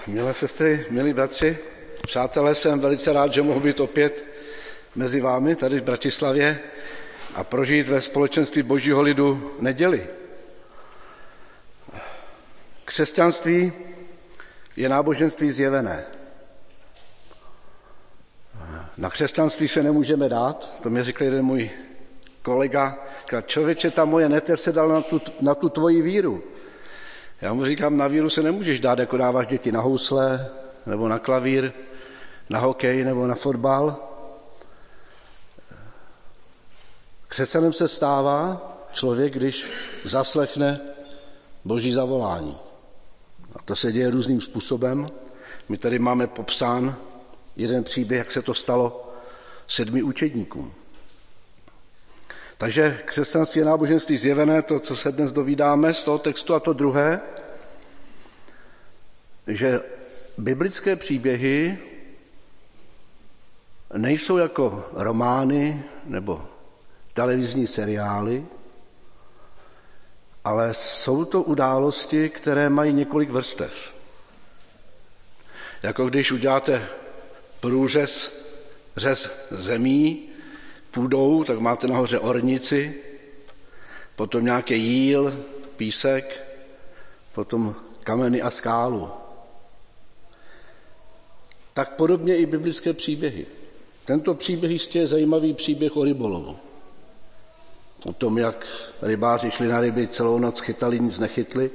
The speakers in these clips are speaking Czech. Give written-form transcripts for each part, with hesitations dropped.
Milé sestry, milí bratři, přátelé, jsem velice rád, že mohu být opět mezi vámi tady v Bratislavě a prožít ve společenství Božího lidu neděli. Křesťanství je náboženství zjevené. Na křesťanství se nemůžeme dát, to mi řekl jeden můj kolega, člověče, ta moje neter se dala na tu tvoji víru. Já mu říkám, na víru se nemůžeš dát, jako dáváš děti na housle, nebo na klavír, na hokej, nebo na fotbal. Křesťanem se stává člověk, když zaslechne Boží zavolání. A to se děje různým způsobem. My tady máme popsán jeden příběh, jak se to stalo 7 učedníkům. Takže křesťanství je náboženství zjevené, to, co se dnes dovídáme z toho textu, a to druhé, že biblické příběhy nejsou jako romány nebo televizní seriály, ale jsou to události, které mají několik vrstev. Jako když uděláte řez zemí půdou, tak máte nahoře ornici, potom nějaký jíl, písek, potom kameny a skálu. Tak podobně i biblické příběhy. Tento příběh jistě je zajímavý příběh o rybolovu. O tom, jak rybáři šli na ryby, celou noc chytali, nic nechytli.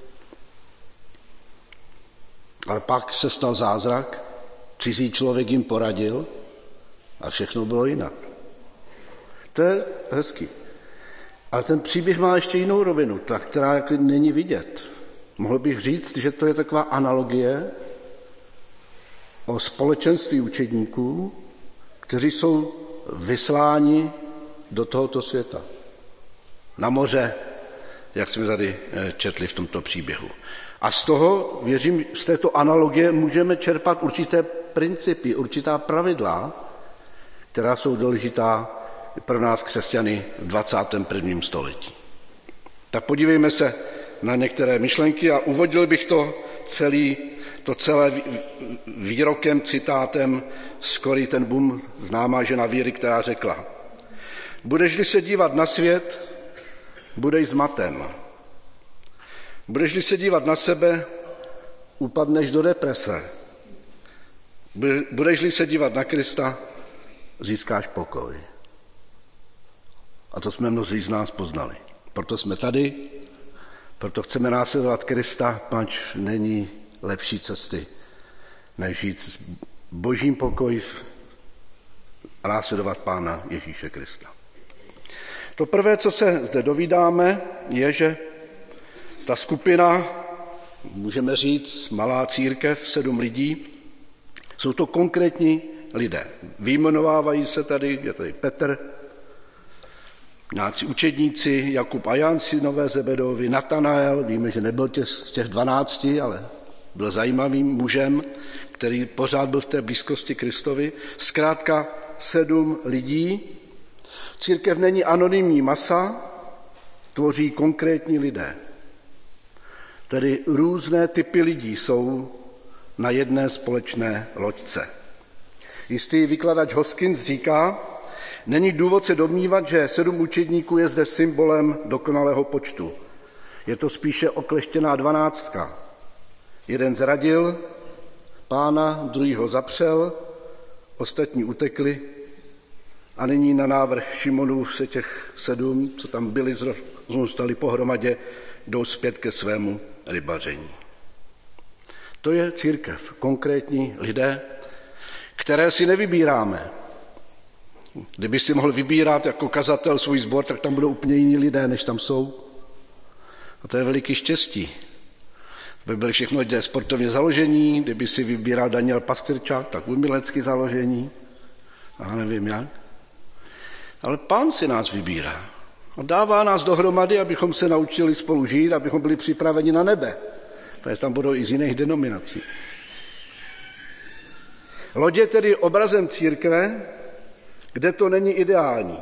Ale pak se stal zázrak, cizí člověk jim poradil a všechno bylo jinak. To je hezký. Ale ten příběh má ještě jinou rovinu, ta, která není vidět. Mohl bych říct, že to je taková analogie o společenství učedníků, kteří jsou vysláni do tohoto světa. Na moře, jak jsme tady četli v tomto příběhu. A z toho, věřím, z této analogie můžeme čerpat určité principy, určitá pravidla, která jsou důležitá pro nás křesťany v 21. století. Tak podívejme se na některé myšlenky a uvodil bych to celé výrokem, citátem z Corrie ten Boom, známá žena víry, která řekla: budeš-li se dívat na svět, budeš zmaten. Budeš-li se dívat na sebe, upadneš do deprese. Budeš-li se dívat na Krista, získáš pokoj. A to jsme mnozí z nás poznali. Proto jsme tady, proto chceme následovat Krista, pač není lepší cesty, než žít s Božím pokoji a následovat Pána Ježíše Krista. To prvé, co se zde dovídáme, je, že ta skupina, můžeme říct, malá církev, 7 lidí, jsou to konkrétní lidé. Vyjmenovávají se tady, je tady Petr, nějací učedníci, Jakub a Jan, synové Zebedovi, Natanael, víme, že nebyl z těch 12, ale byl zajímavým mužem, který pořád byl v té blízkosti Kristovi. Zkrátka 7 lidí. Církev není anonymní masa, tvoří konkrétní lidé. Tedy různé typy lidí jsou na jedné společné loďce. Jistý vykladač Hoskins říká, není důvod se domnívat, že 7 učedníků je zde symbolem dokonalého počtu. Je to spíše okleštěná 12. Jeden zradil Pána, druhý ho zapřel, ostatní utekli a nyní na návrh Šimonův se těch 7, co tam byli, zůstali pohromadě, jdou zpět ke svému rybaření. To je církev, konkrétní lidé, které si nevybíráme. Kdyby si mohl vybírat jako kazatel svůj sbor, tak tam budou úplně jiní lidé, než tam jsou. A to je veliký štěstí. By byli všechno lidé sportovně založení, kdyby si vybíral Daniel Pastyrčák, tak umělecky založení. A nevím jak. Ale Pán si nás vybírá. A dává nás dohromady, abychom se naučili spolu žít, abychom byli připraveni na nebe. Protože tam budou i z jiných denominací. Lodě tedy obrazem církve, kde to není ideální.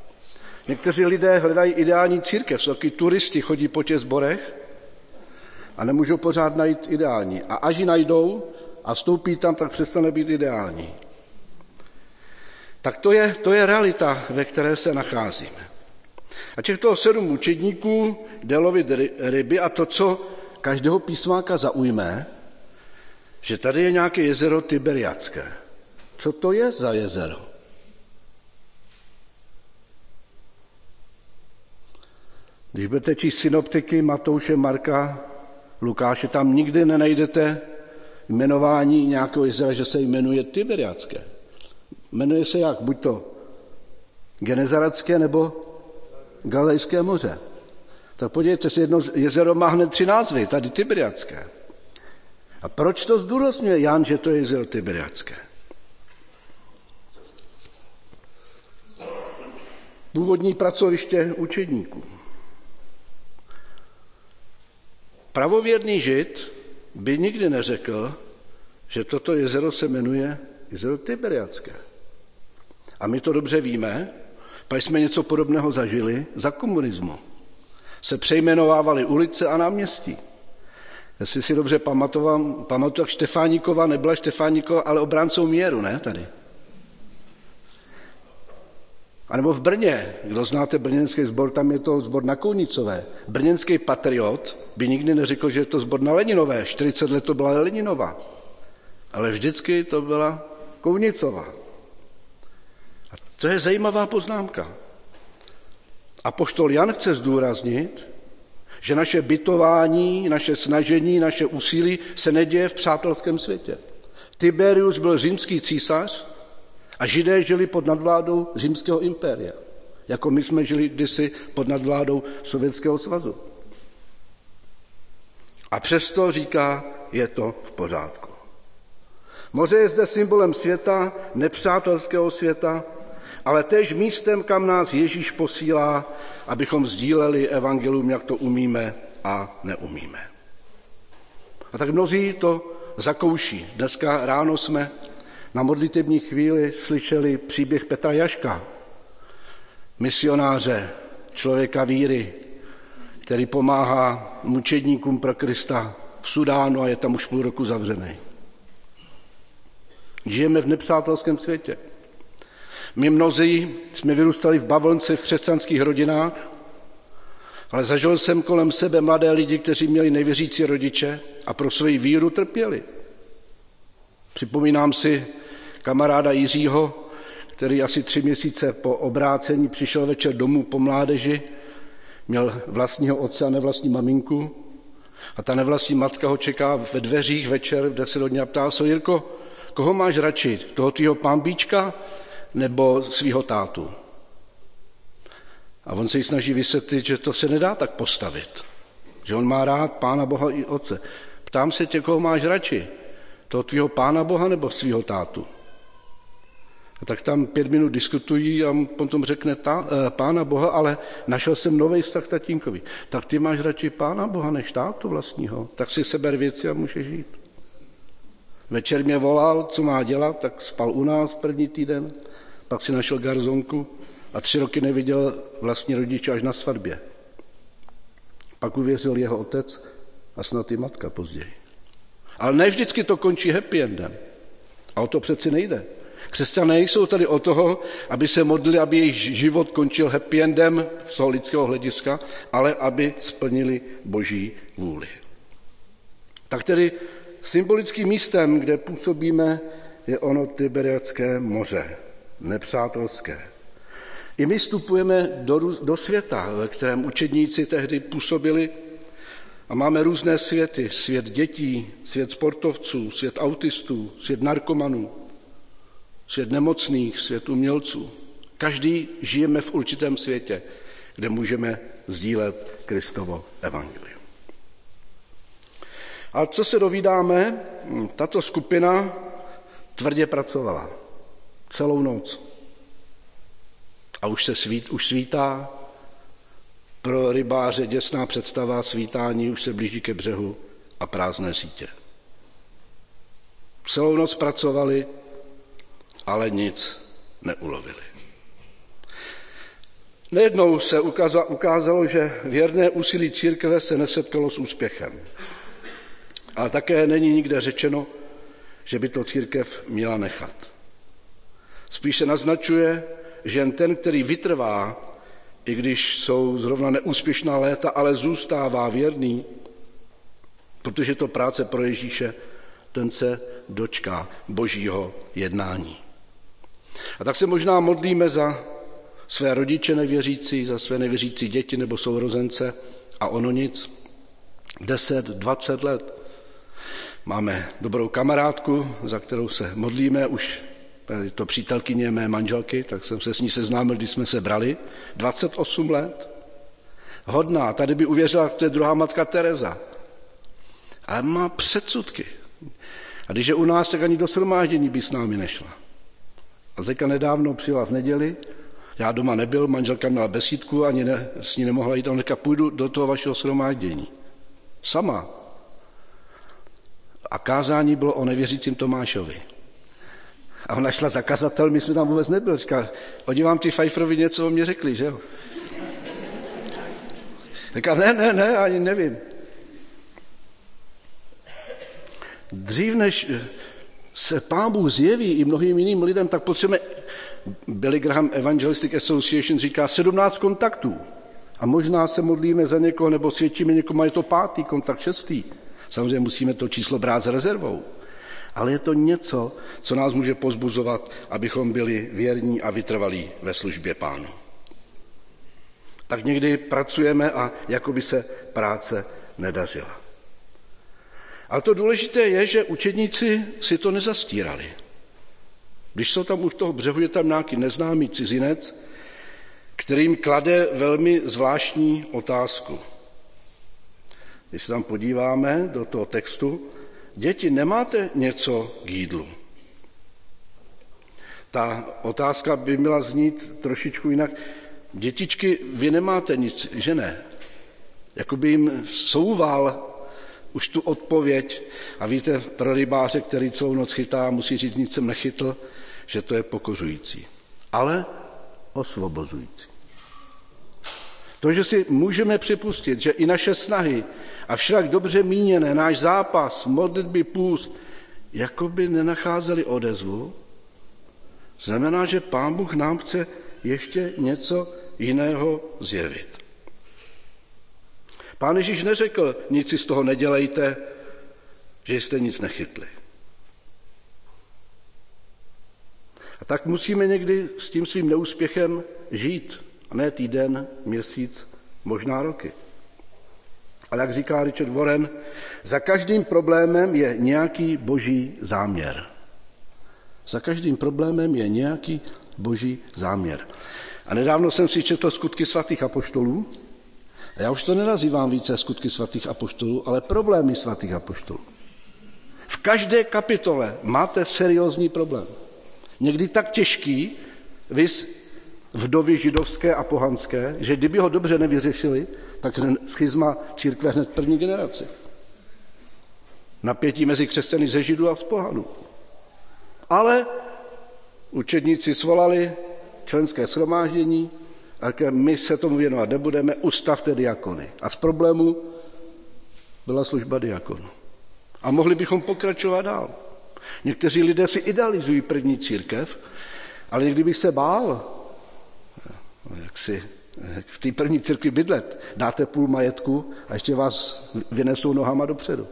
Někteří lidé hledají ideální církev, jsou taky turisti, chodí po těch sborech a nemůžou pořád najít ideální. A až ji najdou a vstoupí tam, tak přestane být ideální. Tak to je realita, ve které se nacházíme. A těchto 7 učedníků jde lovit ryby a to, co každého písmáka zaujme, že tady je nějaké jezero Tiberiadské. Co to je za jezero? Když budete číst synoptiky Matouše, Marka, Lukáše, tam nikdy nenajdete jmenování nějakého jezera, že se jmenuje Tiberiadské. Jmenuje se jak? Buď to Genezaretské nebo Galilejské moře. Tak podívejte si, jedno jezero má hned 3 názvy, tady Tiberiadské. A proč to zdůrazňuje Jan, že to je jezero Tiberiadské? Původní pracoviště učedníků. Pravověrný Žid by nikdy neřekl, že toto jezero se jmenuje jezero Tiberiadské. A my to dobře víme, pak jsme něco podobného zažili za komunismu. Se přejmenovávaly ulice a náměstí. Jestli si dobře pamatuju, jak Štefánikova nebyla Štefánikova, ale obráncou míru, ne tady. A nebo v Brně, kdo znáte brněnský sbor, tam je to sbor na Kounicové. Brněnský patriot by nikdy neřekl, že je to sbor na Leninové. 40 let to byla Leninova. Ale vždycky to byla Kounicová. A to je zajímavá poznámka. Apoštol Jan chce zdůraznit, že naše bytování, naše snažení, naše úsilí se neděje v přátelském světě. Tiberius byl římský císař a Židé žili pod nadvládou římského impéria, jako my jsme žili kdysi pod nadvládou Sovětského svazu. A přesto říká, je to v pořádku. Moře je zde symbolem světa, nepřátelského světa, ale též místem, kam nás Ježíš posílá, abychom sdíleli evangelium, jak to umíme a neumíme. A tak mnozí to zakouší. Dneska ráno jsme na modlitební chvíli slyšeli příběh Petra Jaška, misionáře, člověka víry, který pomáhá mučedníkům pro Krista v Sudánu a je tam už 0,5 roku zavřený. Žijeme v nepřátelském světě. My mnozí jsme vyrůstali v bavlnce v křesťanských rodinách, ale zažil jsem kolem sebe mladé lidi, kteří měli nevěřící rodiče a pro svoji víru trpěli. Připomínám si kamaráda Jiřího, který asi 3 měsíce po obrácení přišel večer domů po mládeži, měl vlastního otce a nevlastní maminku a ta nevlastní matka ho čeká ve dveřích večer v 10 hodin a ptá se: Jirko, koho máš radši, toho tvýho pánbíčka nebo svýho tátu? A on se jí snaží vysvětlit, že to se nedá tak postavit, že on má rád Pána Boha i otce. Ptám se tě, koho máš radši, toho tvýho Pána Boha nebo svýho tátu? A tak tam 5 minut diskutují a potom řekne Pána Boha, ale našel jsem nový vztah tatínkovi. Tak ty máš radši Pána Boha než tátu vlastního, tak si seber věci a můžeš žít. Večer mě volal, co má dělat, tak spal u nás první týden, pak si našel garzonku a 3 roky neviděl vlastní rodiče až na svatbě. Pak uvěřil jeho otec a snad i matka později. Ale ne vždycky to končí happy endem. A o to přeci nejde. Křesťané nejsou tady o toho, aby se modlili, aby jejich život končil happy endem z toho lidského hlediska, ale aby splnili Boží vůli. Tak tedy symbolickým místem, kde působíme, je ono Tiberiadské moře, nepřátelské. I my vstupujeme do světa, ve kterém učedníci tehdy působili a máme různé světy. Svět dětí, svět sportovců, svět autistů, svět narkomanů, svět nemocných, svět umělců. Každý žijeme v určitém světě, kde můžeme sdílet Kristovo evangelium. A co se dovídáme, tato skupina tvrdě pracovala celou noc. A už svítá, pro rybáře děsná představa svítání, už se blíží ke břehu a prázdné sítě. Celou noc pracovali, ale nic neulovili. Nejednou se ukázalo, že věrné úsilí církve se nesetkalo s úspěchem. Ale také není nikde řečeno, že by to církev měla nechat. Spíš se naznačuje, že jen ten, který vytrvá, i když jsou zrovna neúspěšná léta, ale zůstává věrný, protože to práce pro Ježíše, ten se dočká božího jednání. A tak se možná modlíme za své rodiče nevěřící, za své nevěřící děti nebo sourozence a ono nic. 10, 20 let. Máme dobrou kamarádku, za kterou se modlíme, už je to přítelkyně mé manželky, tak jsem se s ní seznámil, když jsme se brali. 28 let. Hodná, tady by uvěřila, to je druhá matka Tereza. Ale má předsudky. A když je u nás, tak ani do shromáždění by s námi nešla. A teďka nedávno přijela v neděli, já doma nebyl, manželka měla besídku, ani s ní nemohla jít, a on říká, půjdu do toho vašeho shromáždění. Sama. A kázání bylo o nevěřícím Tomášovi. A ona šla za kazatel, my jsme tam vůbec nebyli. Říká, oni vám ty Pfeifferovi něco o mě řekli, že jo? Říká, ne, ani nevím. Dřív, než se Pán Bůh zjeví i mnohým jiným lidem, tak potřebujeme, Billy Graham Evangelistic Association říká 17 kontaktů. A možná se modlíme za někoho, nebo svědčíme někomu, a je to 5. kontakt, 6. Samozřejmě musíme to číslo brát s rezervou. Ale je to něco, co nás může pozbuzovat, abychom byli věrní a vytrvalí ve službě Pánu. Tak někdy pracujeme a jako by se práce nedařila. Ale to důležité je, že učedníci si to nezastírali. Když jsou tam u toho břehu, je tam nějaký neznámý cizinec, kterým klade velmi zvláštní otázku. Když se tam podíváme do toho textu, děti, nemáte něco k jídlu? Ta otázka by měla znít trošičku jinak. Dětičky, vy nemáte nic, že ne? Jakoby jim souval už tu odpověď. A víte, pro rybáře, který celou noc chytá, musí říct, nic jsem nechytl, že to je pokořující. Ale osvobozující. To, že si můžeme připustit, že i naše snahy a však dobře míněné, náš zápas, modlitby, půst, jakoby nenacházeli odezvu, znamená, že Pán Bůh nám chce ještě něco jiného zjevit. Pán Ježíš neřekl, nic si z toho nedělejte, že jste nic nechytli. A tak musíme někdy s tím svým neúspěchem žít, a ne týden, měsíc, možná roky. Ale jak říká Richard Warren, za každým problémem je nějaký boží záměr. Za každým problémem je nějaký boží záměr. A nedávno jsem si četl Skutky svatých apoštolů. A já už to nenazývám více Skutky svatých apoštolů, ale problémy svatých apoštolů. V každé kapitole máte seriózní problém. Někdy tak těžký, viz vdovy židovské a pohanské, že kdyby ho dobře nevyřešili, tak schizma církve hned první generaci. Napětí mezi křesťany ze židů a z pohanů. Ale učedníci svolali členské shromáždění a my se tomu věnovat nebudeme, ustavte diakony. A z problému byla služba diakonů. A mohli bychom pokračovat dál. Někteří lidé si idealizují první církev, ale někdy bych se bál, jak si v té první církvi bydlet. Dáte půl majetku a ještě vás vynesou nohama dopředu.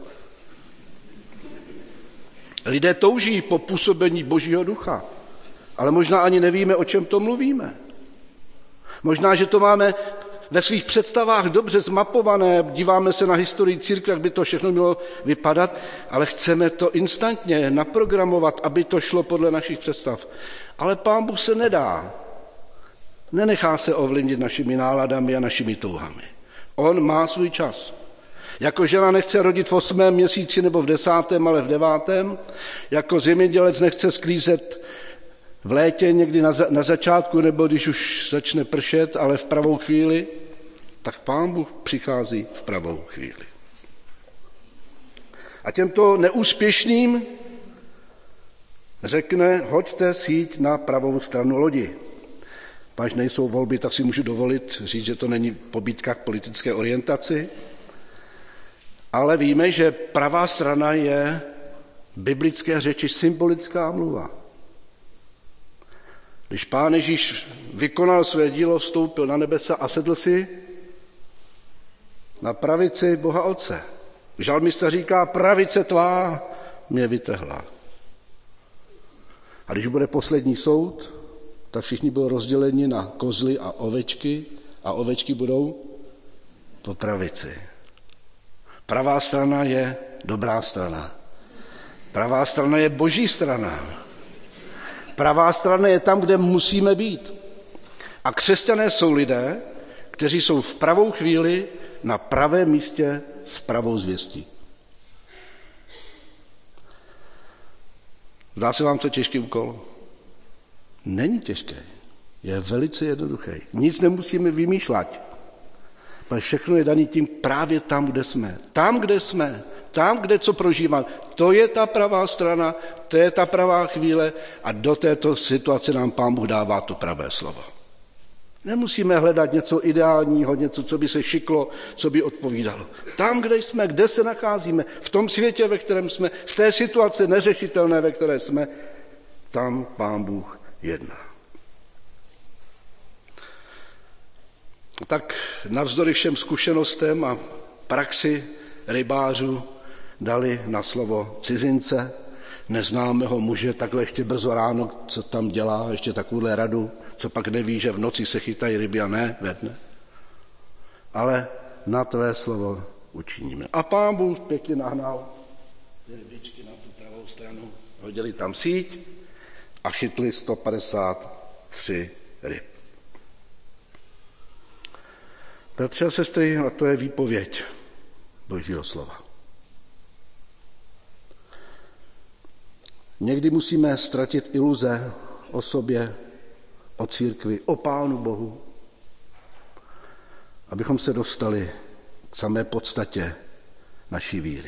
Lidé touží po působení Božího ducha, ale možná ani nevíme, o čem to mluvíme. Možná, že to máme ve svých představách dobře zmapované, díváme se na historii církve, jak by to všechno mělo vypadat, ale chceme to instantně naprogramovat, aby to šlo podle našich představ. Ale Pán Bůh se nedá. Nenechá se ovlivnit našimi náladami a našimi touhami. On má svůj čas. Jako žena nechce rodit v 8. měsíci nebo v 10., ale v 9. Jako zemědělec nechce sklízet v létě někdy na začátku, nebo když už začne pršet, ale v pravou chvíli, tak Pán Bůh přichází v pravou chvíli. A těmto neúspěšným řekne, hoďte síť na pravou stranu lodi. Až nejsou volby, tak si můžu dovolit říct, že to není pobídka k politické orientaci. Ale víme, že pravá strana je biblické řeči symbolická mluva. Když Pán Ježíš vykonal své dílo, vstoupil na nebesa a sedl si na pravici Boha Otce. Žalmista říká, pravice tvá mě vytrhla. A když bude poslední soud, tak všichni budou rozděleni na kozly a ovečky budou po pravici. Pravá strana je dobrá strana. Pravá strana je boží strana. Pravá strana je tam, kde musíme být. A křesťané jsou lidé, kteří jsou v pravou chvíli na pravém místě s pravou zvěstí. Zdá se vám to těžký úkol? Není těžké. Je velice jednoduchý. Nic nemusíme vymýšlet. Všechno je daný tím právě tam, kde jsme. Tam, kde co prožíváme. To je ta pravá strana, to je ta pravá chvíle a do této situace nám Pán Bůh dává to pravé slovo. Nemusíme hledat něco ideálního, něco, co by se šiklo, co by odpovídalo. Tam, kde jsme, kde se nacházíme, v tom světě, ve kterém jsme, v té situaci neřešitelné, ve které jsme, tam Pán Bůh jedná. Tak navzdory všem zkušenostem a praxi rybářů dali na slovo cizince, neznámého muže, takhle ještě brzo ráno, co tam dělá, ještě takovouhle radu, co pak neví, že v noci se chytají ryby a ne ve dne. Ale na tvé slovo učiníme. A Pán Bůh pěkně nahnal ty rybičky na tu pravou stranu, hodili tam síť a chytli 153 ryb. Bratři a sestry, a to je výpověď Božího slova. Někdy musíme ztratit iluze o sobě, o církvi, o Pánu Bohu, abychom se dostali k samé podstatě naší víry.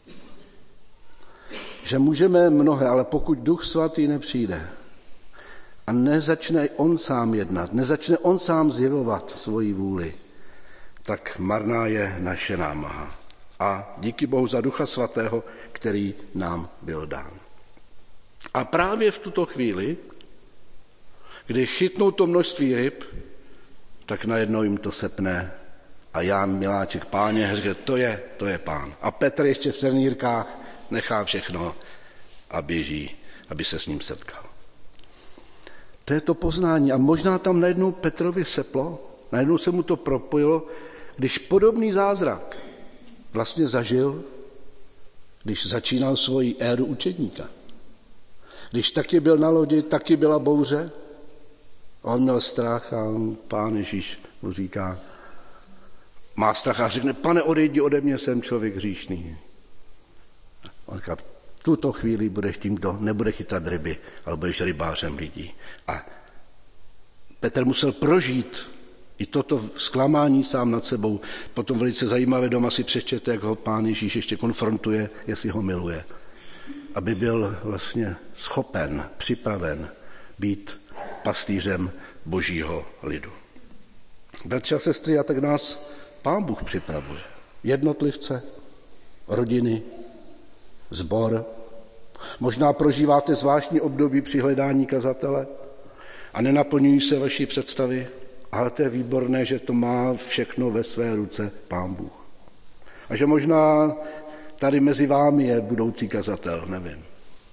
Že můžeme mnohé, ale pokud Duch Svatý nepřijde a nezačne on sám jednat, nezačne on sám zjevovat svoji vůli, tak marná je naše námaha. A díky Bohu za Ducha Svatého, který nám byl dán. A právě v tuto chvíli, kdy chytnou to množství ryb, tak najednou jim to sepne a Jan Miláček Páně řekne, to je Pán. A Petr ještě v trenýrkách nechá všechno a běží, aby se s ním setkal. To je to poznání a možná tam najednou Petrovi seplo, najednou se mu to propojilo, když podobný zázrak vlastně zažil, když začínal svoji éru učedníka. Když taky byl na lodi, taky byla bouře, on měl strach a Pán Ježíš mu říká, má strach a řekne, Pane, odejdi ode mě, jsem člověk hříšný. On říká, v tuto chvíli budeš tím, kdo nebude chytat ryby, ale budeš rybářem lidí. A Petr musel prožít i toto zklamání sám nad sebou. Potom velice zajímavé doma si přečtěte, jak ho Pán Ježíš ještě konfrontuje, jestli ho miluje. Aby byl vlastně schopen, připraven být pastýřem Božího lidu. Bratři a sestry, a tak nás Pán Bůh připravuje. Jednotlivce, rodiny, sbor. Možná prožíváte zvláštní období při hledání kazatele a nenaplňují se vaší představy, ale to je výborné, že to má všechno ve své ruce Pán Bůh. A že možná tady mezi vámi je budoucí kazatel, nevím.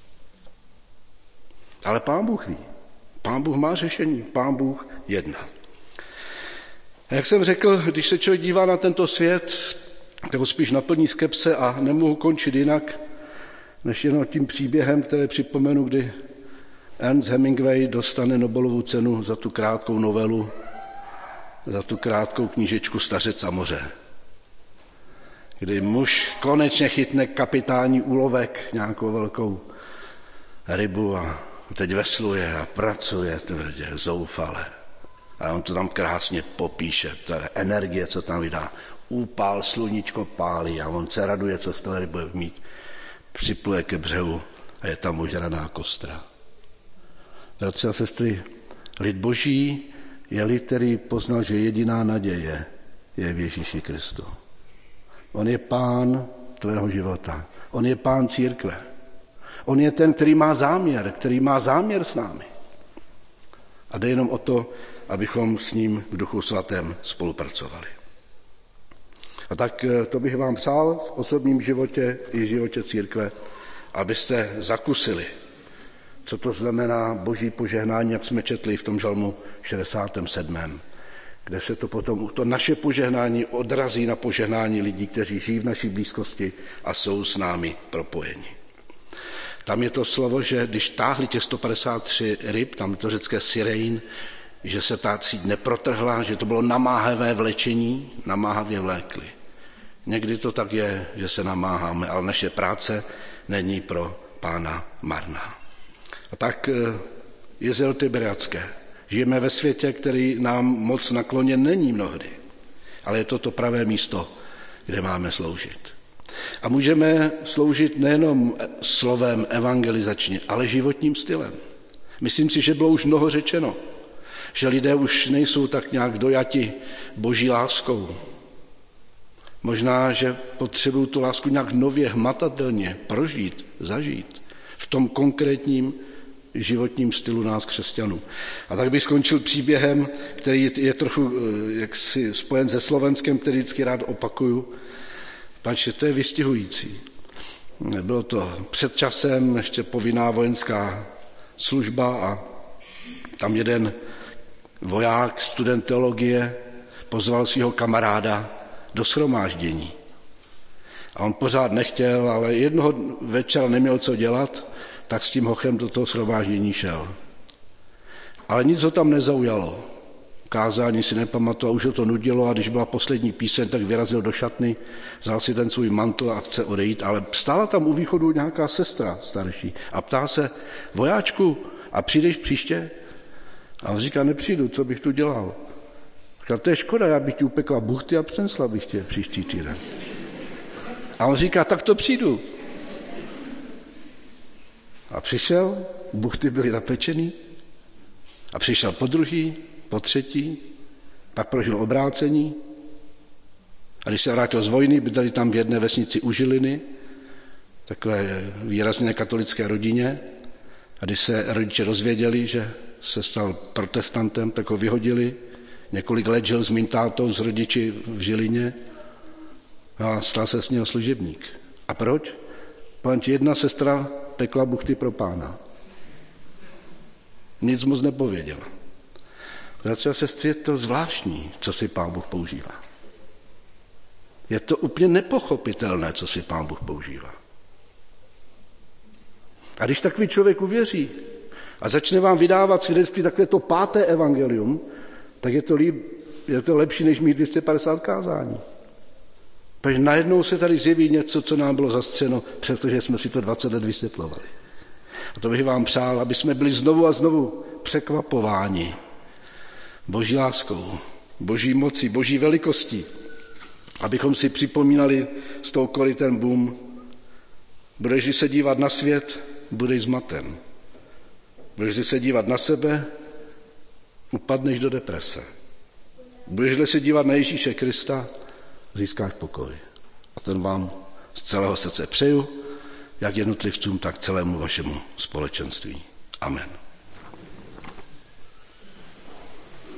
Ale Pán Bůh ví. Pán Bůh má řešení, Pán Bůh jedná. A jak jsem řekl, když se člověk dívá na tento svět, tak ho spíš naplní skepse a nemohu končit jinak, než jenom tím příběhem, který připomenu, kdy Ernest Hemingway dostane Nobelovu cenu za tu krátkou novelu, za tu krátkou knížečku Stařec a moře. Kdy muž konečně chytne kapitální úlovek, nějakou velkou rybu a teď vesluje a pracuje tvrdě, zoufale. A on to tam krásně popíše, ta energie, co tam vydá. Úpal, sluníčko pálí a on se raduje, co z toho ryby bude mít. Připluje ke břehu a je tam ožraná kostra. Bratři a sestry, lid Boží je lid, který poznal, že jediná naděje je v Ježíši Kristu. On je Pán tvého života. On je pán církve. On je ten, který má záměr s námi. A jde jenom o to, abychom s ním v Duchu svatém spolupracovali. A tak to bych vám přál v osobním životě i životě církve, abyste zakusili, co to znamená boží požehnání, jak jsme četli v tom žalmu 67., kde se to potom, to naše požehnání odrazí na požehnání lidí, kteří žijí v naší blízkosti a jsou s námi propojeni. Tam je to slovo, že když táhli těch 153 ryb, tam je to řecké sirein, že se ta síť neprotrhla, že to bylo namáhavé vlečení, namáhavě vlékli. Někdy to tak je, že se namáháme, ale naše práce není pro Pána marná. A tak jezero Tiberiadské. Žijeme ve světě, který nám moc nakloněn není mnohdy, ale je to pravé místo, kde máme sloužit. A můžeme sloužit nejenom slovem evangelizačně, ale životním stylem. Myslím si, že bylo už mnoho řečeno, že lidé už nejsou tak nějak dojati boží láskou. Možná, že potřebují tu lásku nějak nově, hmatatelně prožít, zažít v tom konkrétním životním stylu nás křesťanů. A tak bych skončil příběhem, který je trochu jaksi spojen se Slovenskem, který vždycky rád opakuju. Páči, to je vystihující. Bylo to před časem, ještě povinná vojenská služba a tam jeden voják, student teologie, pozval svého kamaráda do shromáždění. A on pořád nechtěl, ale jednoho večera neměl co dělat, tak s tím hochem do toho shromáždění šel. Ale nic ho tam nezaujalo. Kázání si nepamatoval, už ho to nudilo a když byla poslední píseň, tak vyrazil do šatny, vzal si ten svůj mantl a chce odejít, ale stála tam u východu nějaká sestra starší a ptá se, vojáčku, a přijdeš příště? A on říká, nepřijdu, co bych tu dělal? Říká, to je škoda, já bych ti upekla buchty a přinesla bych tě příští týden. A on říká, tak to přijdu. A přišel, buchty byly napečený a přišel po druhý, po třetí, pak prožil obrácení a když se vrátil z vojny, bydleli tam v jedné vesnici u Žiliny, takové výrazně katolické rodině, a když se rodiče dozvěděli, že se stal protestantem, tak ho vyhodili, několik let žil s mým tátou, s rodiči v Žilině a stal se s něho služebník. A proč? Protože jedna sestra pekla buchty pro Pána. Nic moc nepověděla. Bratři a sestry, je to zvláštní, co si Pán Bůh používá. Je to úplně nepochopitelné, co si Pán Bůh používá. A když takový člověk uvěří a začne vám vydávat svědectví takové to 5. evangelium, tak je to lepší, než mít 250 kázání. Protože najednou se tady zjeví něco, co nám bylo zastřeno, přestože jsme si to 20 let vysvětlovali. A to bych vám přál, aby jsme byli znovu a znovu překvapováni boží láskou, boží mocí, boží velikostí. Abychom si připomínali s tou Corrie ten Boom, budeš se dívat na svět, budeš zmaten. Budeš se dívat na sebe, upadneš do deprese. Budeš se dívat na Ježíše Krista, získáš pokoj. A ten vám z celého srdce přeju, jak jednotlivcům, tak celému vašemu společenství. Amen.